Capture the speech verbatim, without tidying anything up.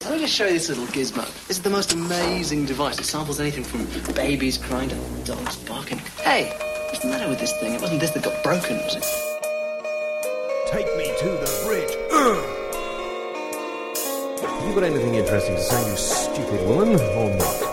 Let me just show you this little gizmo. This is the most amazing device. It samples anything from babies crying to dogs barking. Hey, what's the matter with this thing? It wasn't this that got broken, was it? Take me to the bridge. Have you got anything interesting to say, you stupid woman, or not?